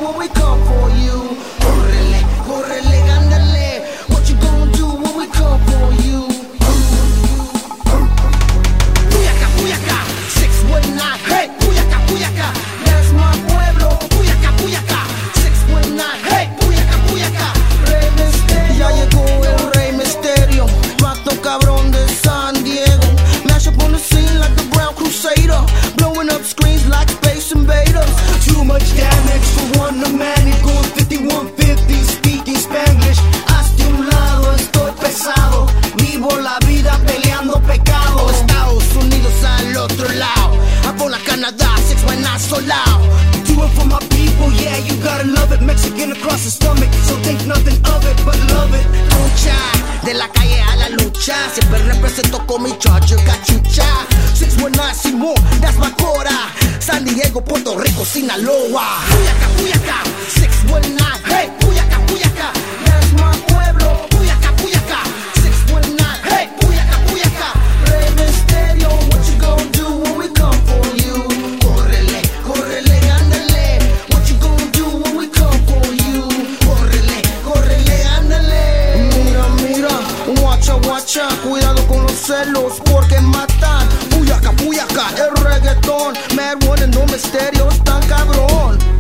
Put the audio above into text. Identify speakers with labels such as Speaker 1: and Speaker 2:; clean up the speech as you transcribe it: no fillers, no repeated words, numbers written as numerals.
Speaker 1: when we come for you? Córrele, córrele, ándale. What you gonna do when we come for you? Puyacá, Puyacá, 619. Hey, Puyacá, Puyacá, that's my pueblo. Puyacá, Puyacá, 619. Hey, Puyacá, Puyacá, Rey Misterio. Ya llegó el Rey Misterio, vato cabrón de San Diego. Mash up on the scene like the Brown Crusader, blowing up screens like Space Invaders.
Speaker 2: Too much damage for one to manage. Going 5150, speaking Spanglish. Hasta un lado estoy pesado. Vivo la vida peleando pecado.
Speaker 1: Estados Unidos al otro lado. Up on la Canadá, 619 so loud.
Speaker 2: Do it for my people, yeah, you gotta love it. Mexican across the stomach, so think nothing of it, but love it.
Speaker 1: Lucha, de la calle a la lucha. Siempre represento con mi charger cachucha. 619 Simón, that's my cora. San Diego, Puerto Rico, Sinaloa. Puyacá, Puyacá, 619. Hey, Puyacá, Puyacá, that's my pueblo. Puyacá, Puyacá, 619. Hey, Puyacá, Puyacá, Rey Misterio. What you gonna do when we come for you? Córrele, córrele, ándale. What you gonna do when we come for you? Córrele, córrele, ándale. Mira, mira, guacha, guacha, cuidado con los celos porque matan. Puyacá, Puyacá, el reggaetón. Mad One, no misterios tan cabrón.